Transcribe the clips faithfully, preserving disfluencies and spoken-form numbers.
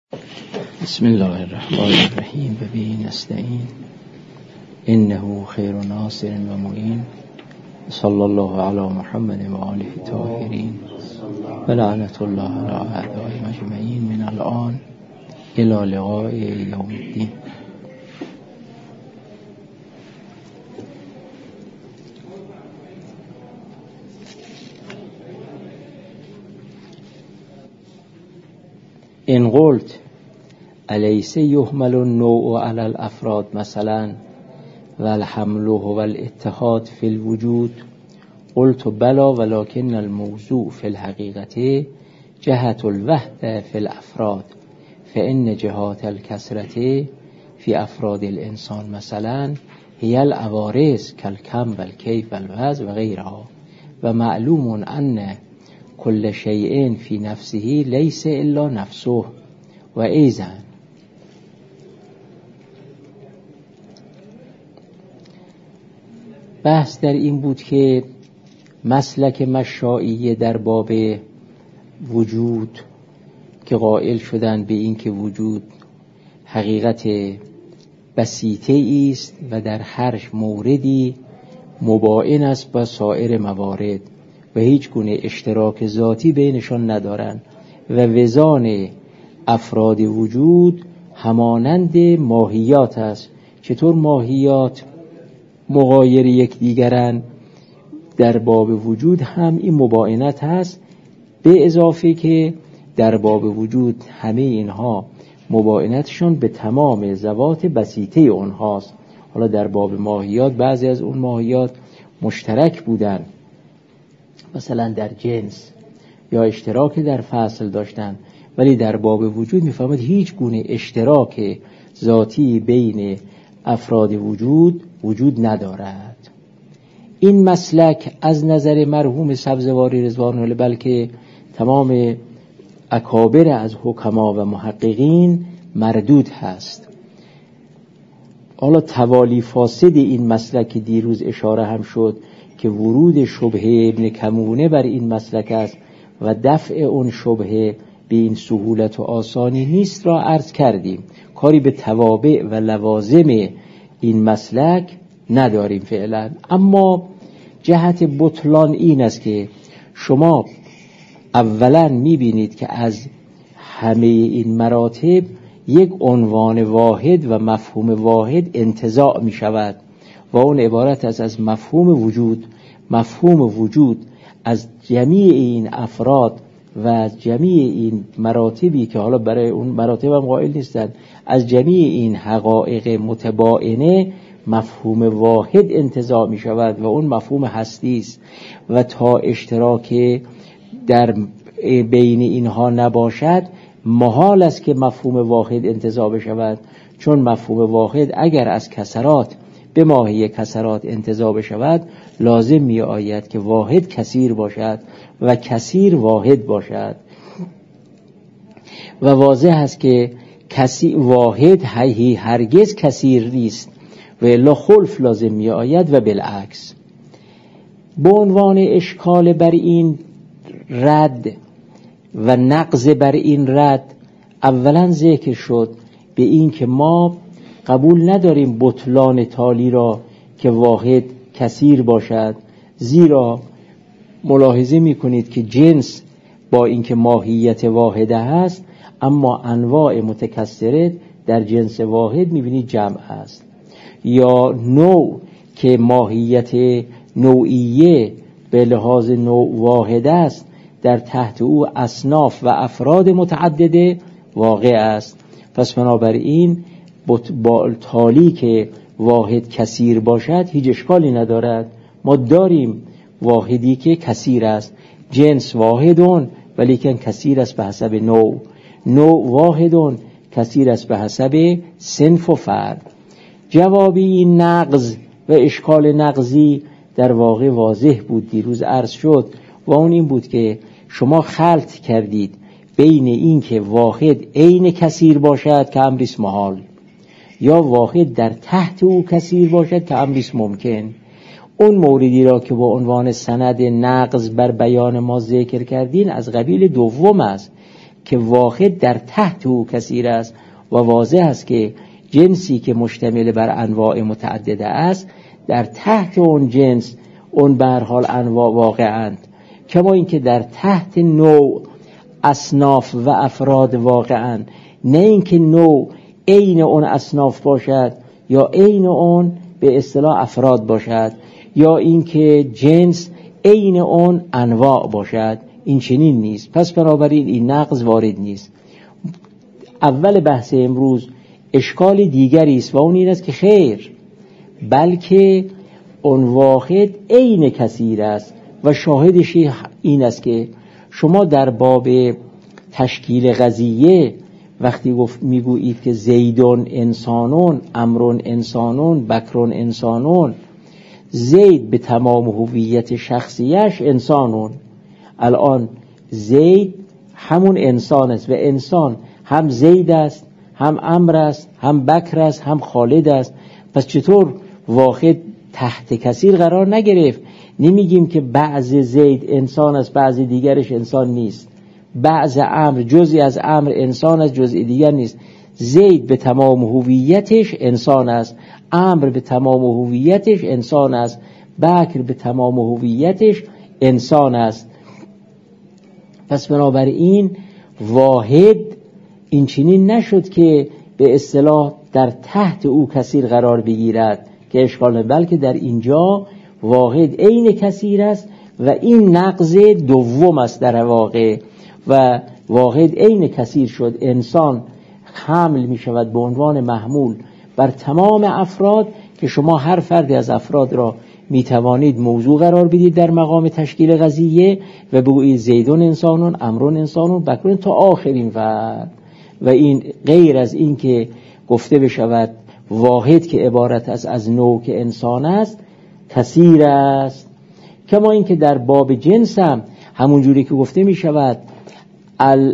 بسم الله الرحمن الرحیم و به نستعین انه خیر ناصر و معین صلی الله علی محمد و آله الطاهرین و لعنت الله علی اعدائهم اجمعین من الان الی لقاء یوم الدین. ان قلت الیس یحمل النوع علی الافراد مثلا و الحمل هو الاتحاد فی الوجود، قلت بلا ولكن الموضوع فی الحقیقة جهت الوحده فی الافراد، فان جهات الکثرة فی افراد الانسان مثلا هی العوارض کالکم و الکیف و الوزن و غیرها، و معلوم ان کل شیء فی نفسه لیس الا نفسه و ایزن. بحث در این بود که مسلک مشایعه در باب وجود که قائل شدن به این که وجود حقیقت بسیطه است و در هر موردی مباین است با سایر موارد و هیچ گونه اشتراک ذاتی بینشان ندارند و وزان افراد وجود همانند ماهیات است. چطور ماهیات مغایر یک دیگرند، در باب وجود هم این مباینت هست، به اضافه که در باب وجود همه اینها مباینتشون به تمام ذوات بسیطه اونهاست. حالا در باب ماهیات بعضی از اون ماهیات مشترک بودن، مثلا در جنس یا اشتراک در فصل داشتن، ولی در باب وجود میفهمد هیچ گونه اشتراک ذاتی بین افراد وجود وجود ندارد. این مسلک از نظر مرحوم سبزواری رضوان الله بلکه تمام اکابر از حکما و محققین مردود هست. حالا توالی فاسد این مسلک دیروز اشاره هم شد که ورود شبهه ابن کمونه بر این مسلک است و دفع اون شبهه به این سهولت و آسانی نیست را عرض کردیم. کاری به توابع و لوازم این مسلک نداریم فعلا. اما جهت بطلان این است که شما اولا میبینید که از همه این مراتب یک عنوان واحد و مفهوم واحد انتزاع می شود و اون عبارت است از مفهوم وجود. مفهوم وجود از جمیع این افراد و از جمیع این مراتبی که حالا برای اون مراتب هم قائل نیستند، از جمیع این حقایق متباینه مفهوم واحد انتزاع می شود و اون مفهوم هستی است و تا اشتراک در بین اینها نباشد محال است که مفهوم واحد انتزاع بشود، چون مفهوم واحد اگر از کسرات به ماهی کسرات انتزاع بشود لازم می آید که واحد کثیر باشد و کثیر واحد باشد و واضح است که کسی واحد هی هرگز کثیر نیست و الا خلف لازم می آید و بالعکس. به عنوان اشکال بر این رد و نقض بر این رد اولا ذکر شد به این که ما قبول نداریم بطلان تالی را که واحد کثیر باشد، زیرا ملاحظه می کنید که جنس با اینکه ماهیت واحده هست اما انواع متکثره در جنس واحد می بینید جمع است، یا نوع که ماهیت نوعیه به لحاظ نوع واحد است در تحت او اصناف و افراد متعدده واقع است. پس بنابراین با تالی که واحد کثیر باشد هیچ اشکالی ندارد. ما داریم واحدی که کثیر است، جنس واحدون ولیکن کثیر است به حسب نوع، نوع واحدون کثیر است به حسب صنف و فرد. جوابی این نقض و اشکال نقضی در واقع واضح بود، دیروز عرض شد و اون این بود که شما خلط کردید بین این که واحد عین کثیر باشد که امریست محال یا واحد در تحت او کثیر باشد که امریست ممکن. اون موردی را که با عنوان سند نقض بر بیان ما ذکر کردین از قبیل دوم است که واحد در تحت او کثیر است و واضح است که جنسی که مشتمل بر انواع متعدده است در تحت اون جنس اون به هر حال انواع واقعند، کما اینکه در تحت نوع اصناف و افراد واقعند، نه اینکه نوع عین اون اصناف باشد یا عین اون به اصطلاح افراد باشد یا اینکه جنس عین اون انواع باشد، این چنین نیست. پس بنابراین این نقض وارد نیست. اول بحث امروز اشکال دیگری است و اون این است که خیر، بلکه اون واحد عین کثیر است و شاهدش این است که شما در باب تشکیل قضیه وقتی گفت میگویید که زیدون انسانون، امرون انسانون، بکرون انسانون، زید به تمام هویت شخصیش انسانون. الان زید همون انسان است و انسان هم زید است، هم امر است، هم بکر است، هم خالد است. پس چطور واحد تحت کثیر قرار نگرفت؟ نمیگیم که بعض زید انسان است بعض دیگرش انسان نیست، بعض امر جزئی از امر انسان است جزئی دیگر نیست. زید به تمام هویتش انسان است، امر به تمام هویتش انسان است، بکر به تمام هویتش انسان است. پس بنابراین واحد این چنین نشد که به اصطلاح در تحت او کثیر قرار بگیرد که اشکال، بلکه در اینجا واحد عین کثیر است و این نقض دوم است در واقع و واحد عین کثیر شد. انسان حمل می شود به عنوان محمول بر تمام افراد که شما هر فردی از افراد را می توانید موضوع قرار بدید در مقام تشکیل قضیه و بگویید زیدون انسانون، امرون انسانون، بکرون تا آخرین فرد. و این غیر از این که گفته بشود واحد که عبارت است از نوع که انسان است کثیر است. کما این که در باب جنس هم همون جوری که گفته می شود ال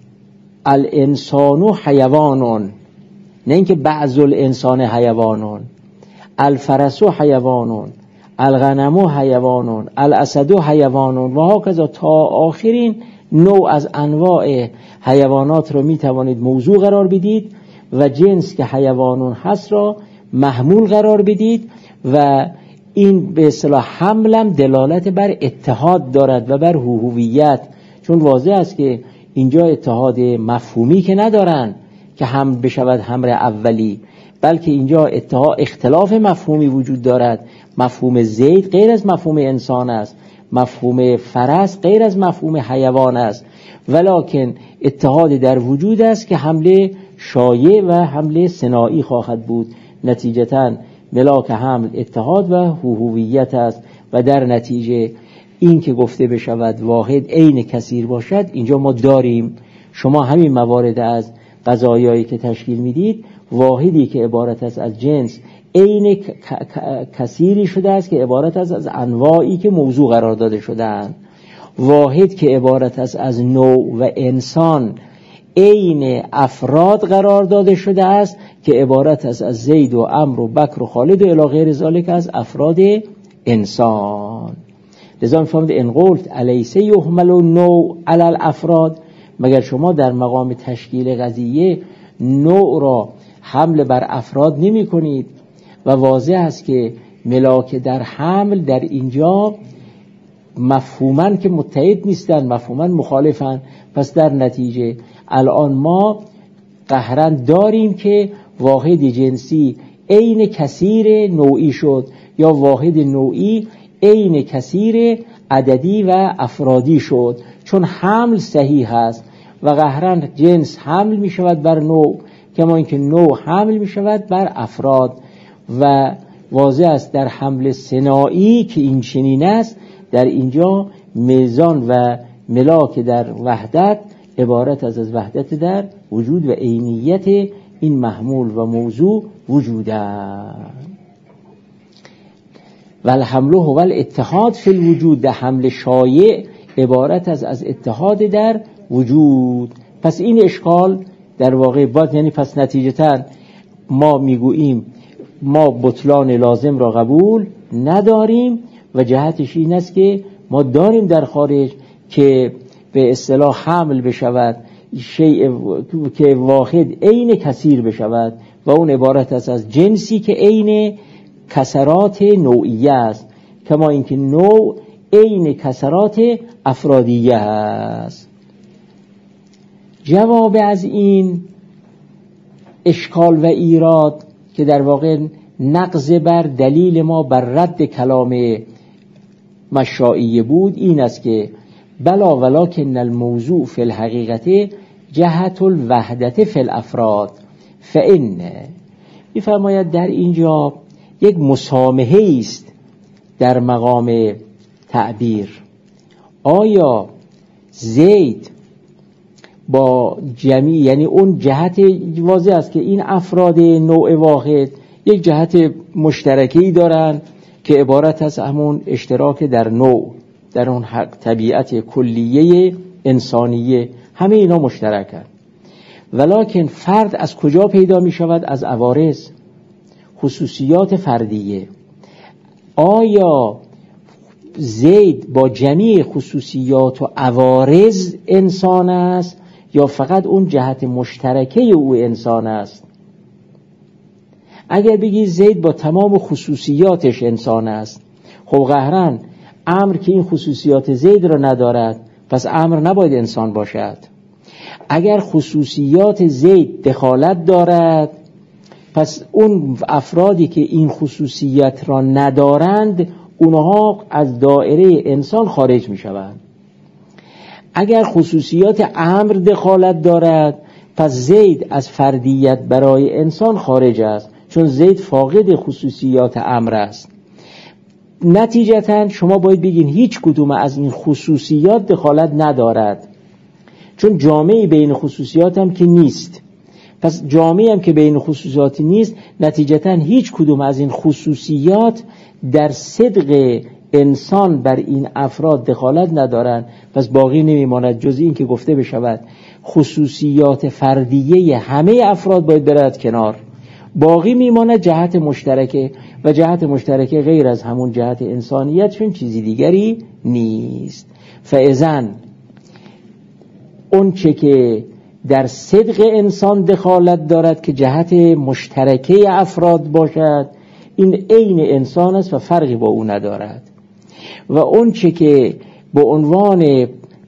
الانسان حیوانون، نه اینکه بعض الانسان حیوانون، الفرس حیوانون، الغنم حیوانون، الاسد حیوانون و هکذا تا آخرین نوع از انواع حیوانات رو می توانید موضوع قرار بدید و جنس که حیوانون هست را محمول قرار بدید و این به اصطلاح حملم دلالت بر اتحاد دارد و بر هویت، چون واضح است که اینجا اتحاد مفهومی که ندارن که هم بشود حمل اولی، بلکه اینجا اتحاد اختلاف مفهومی وجود دارد. مفهوم زید غیر از مفهوم انسان است، مفهوم فرس غیر از مفهوم حیوان است، ولکن اتحاد در وجود است که حمله شایع و حمله ثنایی خواهد بود. نتیجتاً ملاک حمل اتحاد و هویت است و در نتیجه این که گفته بشود واحد عین کثیر باشد، اینجا ما داریم. شما همین موارد از قضایایی که تشکیل میدید، واحدی که عبارت است از جنس عین کثیری شده است که عبارت است از انواعی که موضوع قرار داده شده‌اند. واحد که عبارت است از نوع و انسان عین افراد قرار داده شده است که عبارت است از زید و امر و بکر و خالد و الی غیر ذالک از افراد انسان. لذا می‌فهمید ان قلت الیس یحمل النوع علی الافراد، مگر شما در مقام تشکیل قضیه نوع را حمل بر افراد نمی کنید؟ و واضح است که ملاک در حمل در اینجا مفهوماً که متحد نیستن، مفهوماً مخالفن. پس در نتیجه الان ما قهراً داریم که واحد جنسی عین کثیر نوعی شد یا واحد نوعی عین کثیر عددی و افرادی شد، چون حمل صحیح است و قهراً جنس حمل می شود بر نوع کما اینکه نوع حمل می شود بر افراد. و واضح است در حمل ثنایی که این چنین است، در اینجا میزان و ملاک در وحدت عبارت از از وحدت در وجود و عینیت این محمول و موضوع وجودند. و الحمل هو الاتحاد فی الوجود، در حمل شایع عبارت از از اتحاد در وجود. پس این اشکال در واقع باید، یعنی پس نتیجتاً ما میگوییم ما بطلان لازم را قبول نداریم و جهتش این است که ما داریم در خارج که به اصطلاح حمل بشود شیء که واحد عین کثیر بشود و اون عبارت است از جنسی که عین کسرات نوعیه است، کما اینکه نوع عین کسرات افرادیه است. جواب از این اشکال و ایراد که در واقع نقض بر دلیل ما بر رد کلام مشائیه بود این است که بلا ولکن الموضوع فی الحقیقت جهت الوحدت فی الافراد فإن می‌فرماید در اینجا یک مسامحه است در مقام تعبیر. آیا زید با جمعی، یعنی اون جهت واضح است که این افراد نوع واحد یک جهت مشترکی دارن که عبارت از همون اشتراک در نوع، در اون حق طبیعت کلیه انسانیه، همه اینا مشترکن. ولکن فرد از کجا پیدا می شود؟ از عوارض، خصوصیات فردیه. آیا زید با جمیع خصوصیات و عوارض انسان است یا فقط اون جهت مشترکه او انسان است؟ اگر بگی زید با تمام خصوصیاتش انسان است، خب قهرن عمرو که این خصوصیات زید را ندارد پس عمرو نباید انسان باشد. اگر خصوصیات زید دخالت دارد پس اون افرادی که این خصوصیت را ندارند اونها از دایره انسان خارج می شوند. اگر خصوصیات عمرو دخالت دارد پس زید از فردیت برای انسان خارج است، چون زید فاقد خصوصیات عمرو است. نتیجتاً شما باید بگین هیچ کدوم از این خصوصیات دخالت ندارد، چون جامعی بین خصوصیات هم که نیست. پس جامعی هم که بین خصوصیاتی نیست، نتیجتاً هیچ کدوم از این خصوصیات در صدق انسان بر این افراد دخالت ندارند. پس باقی نمیماند جز این که گفته بشود خصوصیات فردیه همه افراد باید برد کنار، باقی میماند جهت مشترکه و جهت مشترکه غیر از همون جهت انسانیت چون چیزی دیگری نیست. فاذن اون چه که در صدق انسان دخالت دارد که جهت مشترکه افراد باشد این عین انسان است و فرقی با او ندارد. و اون چه که به عنوان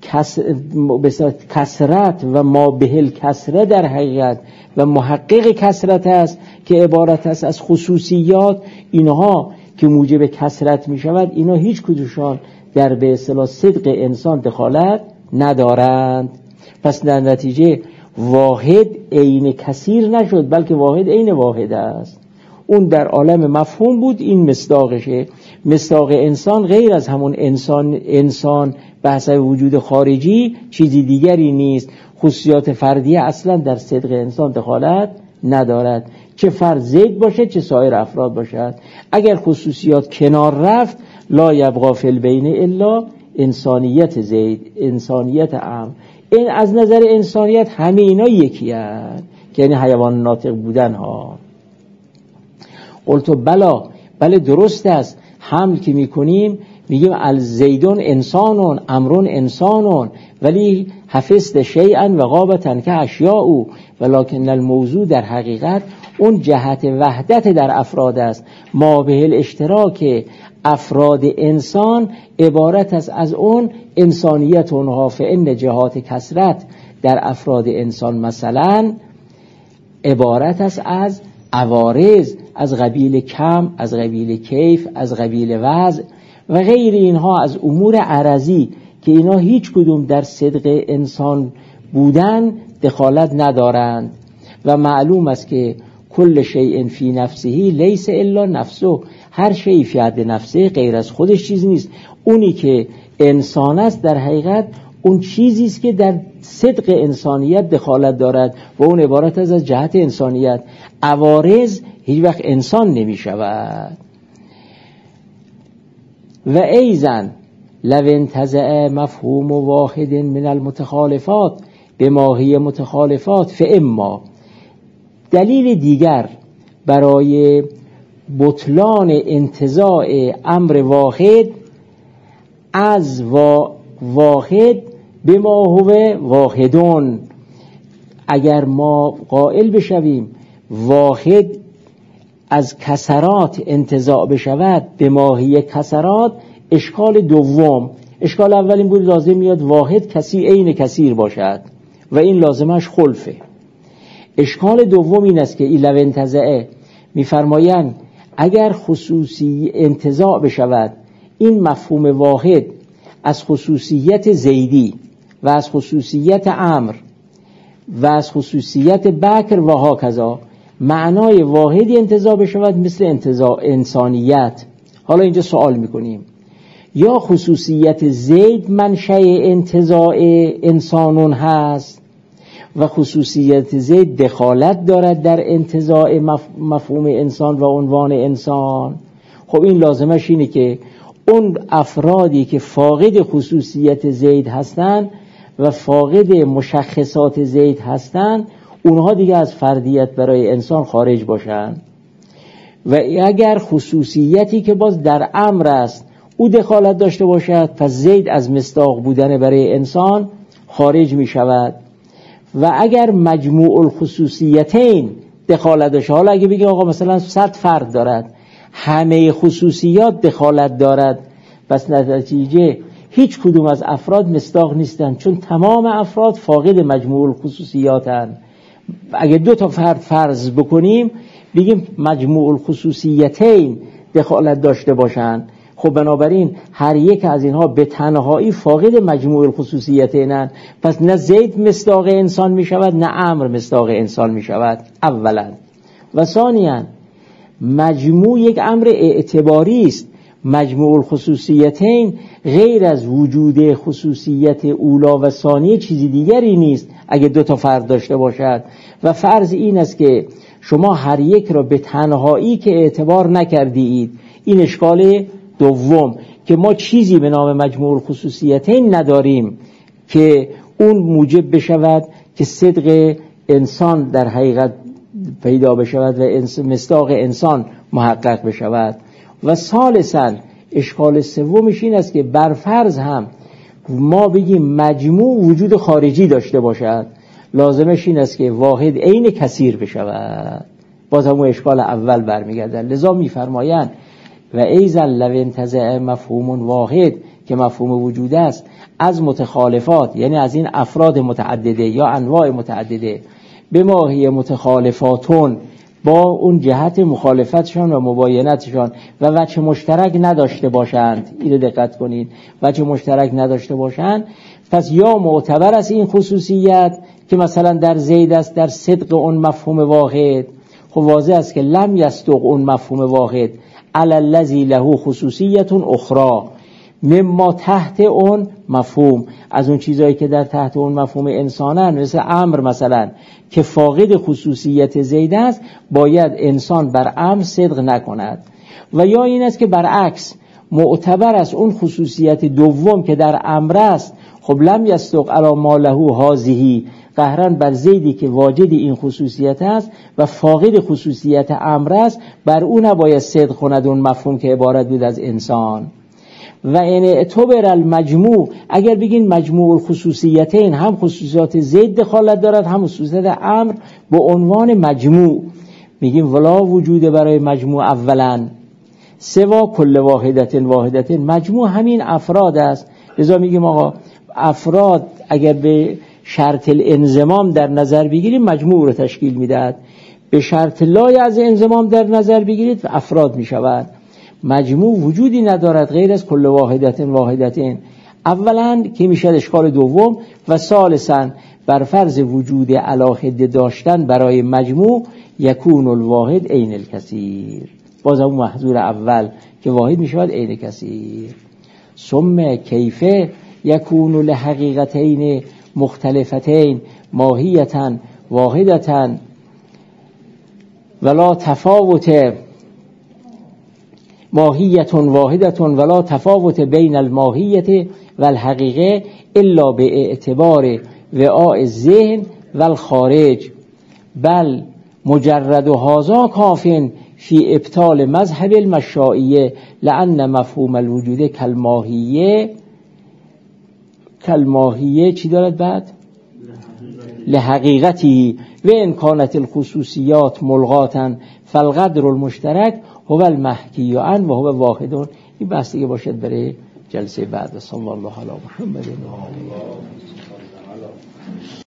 کسرت و ما بهل کسرت در حقیقت و محقق کسرت است که عبارت است از خصوصیات، اینها که موجب کسرت می شود اینا هیچ کدومشان در به اصطلاح صدق انسان دخالت ندارند. پس در نتیجه واحد عین کثیر نشد بلکه واحد عین واحد است. اون در عالم مفهوم بود، این مصداقشه. مصداق انسان غیر از همون انسان انسان به حسب وجود خارجی چیزی دیگری نیست. خصوصیات فردیه اصلا در صدق انسان دخالت ندارد، چه فرد زید باشه چه سایر افراد باشد. اگر خصوصیات کنار رفت لا یبقى فی البین الا انسانیت زید، انسانیت عام. این از نظر انسانیت همه اینا یکی هست که یعنی حیوان ناطق بودن ها. قلت بلا، بله درست است. حمل که میکنیم میگیم الزیدون انسانون، امرون انسانون، ولی حفظت شیئا و غابتن که اشیاء، ولکن الموضوع در حقیقت اون جهت وحدت در افراد است. ما به الاشتراک افراد انسان عبارت است از اون انسانیت اونها. فإن جهات کثرت در افراد انسان مثلا عبارت است از عوارض، از قبیل کم، از قبیل کیف، از قبیل وضع و غیر اینها از امور عرضی که اینا هیچ کدوم در صدق انسان بودن دخالت ندارند. و معلوم است که کل شیء فی نفسه لیس الا نفسه، هر شیء فی حد نفسه غیر از خودش چیز نیست. اونی که انسان است در حقیقت اون چیزی است که در صدق انسانیت دخالت دارد و اون عبارت از جهت انسانیت. عوارض هیچ وقت انسان نمی شود. و ایزن لو انتزع مفهوم واحد من المتخالفات به ماهی متخالفات فاما، دلیل دیگر برای بطلان انتزاع امر واحد از واحد به ما هو واحدون، اگر ما قائل بشویم واحد از کسرات انتزاع بشود به ماهی کسرات، اشکال دوم، اشکال اول این بود لازم میاد واحد کسی عین کثیر باشد و این لازمش خلفه. اشکال دوم این است که این لو انتزعه میفرمایند اگر خصوصی انتزاع بشود این مفهوم واحد از خصوصیت زیدی و از خصوصیت عمرو و از خصوصیت بکر و هاکذا معنای واحدی انتزاع بشود مثل انتزاع انسانیت. حالا اینجا سوال میکنیم یا خصوصیت زید منشأ انتزاع انسانون هست و خصوصیت زید دخالت دارد در انتزاع مفهوم انسان و عنوان انسان. خب این لازمش اینه که اون افرادی که فاقد خصوصیت زید هستند و فاقد مشخصات زید هستند اونها دیگه از فردیت برای انسان خارج باشن و اگر خصوصیتی که باز در امر است او دخالت داشته باشد پس زید از مصداق بودن برای انسان خارج می شود. و اگر مجموع الخصوصیتین دخالت داشته، حالا اگه بگیم آقا مثلا صد فرد دارد همه خصوصیات دخالت دارد پس نتیجه هیچ کدوم از افراد مصداق نیستند چون تمام افراد فاقد مجموع الخصوصیاتند. اگه دو تا فرد فرض بکنیم بگیم مجموع الخصوصیتین دخالت داشته باشند، خب بنابراین هر یک از اینها به تنهایی فاقد مجموع الخصوصیتینند پس نه زید مصداق انسان می شود نه عمرو مصداق انسان می شود اولا. و ثانیاً مجموع یک امر اعتباری است، مجموع الخصوصیتین غیر از وجود خصوصیت اولا و ثانیه چیزی دیگری نیست اگه دو تا فرد داشته باشد. و فرض این است که شما هر یک را به تنهایی که اعتبار نکردید. این اشکال دوم که ما چیزی به نام مجموع الخصوصیتین نداریم که اون موجب بشود که صدق انسان در حقیقت پیدا بشود و مصداق انسان محقق بشود. و ثالثاً اشکال سومش این است که برفرض هم ما بگیم مجموع وجود خارجی داشته باشد لازمش این است که واحد عین کثیر بشود، باز همون اشکال اول برمیگردن. لذا میفرمایند و ایزا لو انتزع مفهوم واحد که مفهوم وجود است از متخالفات، یعنی از این افراد متعدده یا انواع متعدده به ماهی متخالفاتون با اون جهت مخالفتشان و مباینتشان و وجه مشترک نداشته باشند. اینو دقت کنید، وجه مشترک نداشته باشند پس یا معتبر است این خصوصیت که مثلا در زید است در صدق اون مفهوم واحد، خب واضح است که لم یصدق اون مفهوم واحد علی الذی له خصوصیت اخرى مما تحت اون مفهوم، از اون چیزایی که در تحت اون مفهوم انسانن مثل امر مثلا که فاقد خصوصیت زید است باید انسان بر امر صدق نکند. و یا این است که برعکس معتبر است اون خصوصیت دوم که در امر است، خب لم یصدق علی ما له هذه قهرن بر زیدی که واجد این خصوصیت است و فاقد خصوصیت امر است بر اون نباید صدق کند اون مفهوم که عبارت بود از انسان. و ان اعتبر المجموع اگر بگین مجموع الخصوصیتین هم خصوصیات زید دخالت دارد هم خصوصیت امر به عنوان مجموع، میگیم ولا وجود برای مجموع اولا سوا کل واحدت واحدت، مجموع همین افراد است. لذا میگیم آقا افراد اگر به شرط الانضمام در نظر بگیریم مجموع رو تشکیل میدهد، به شرط لای از انضمام در نظر بگیرید افراد میشود. مجموع وجودی ندارد غیر از کل واحدت واحدتین اولا که میشد اشکال دوم. و ثالثا بر فرض وجود علاهده داشتن برای مجموع یکون الواحد عین الکثیر، باز اون محظور اول که واحد میشود عین کثیر. ثم کیفه یکون لحقیقتین مختلفتین ماهیتا واحدتا ولا تفاوت ماهیت واحدت ولا تفاوت بین الماهیت و الحقیقه الا به اعتبار وعاء الذهن و الخارج بل مجرد هذا کافٍ فی ابطال مذهب المشائیه لأن مفهوم الوجود کالماهیه کالماهیه چی دارد بعد؟ لحقیقتی و ان کانت الخصوصیات ملغاتا فالقدر المشترک هو المحکی عن و هو واحد. این بحث دیگه باشد برای جلسه بعد. صلی الله علی محمد و آله.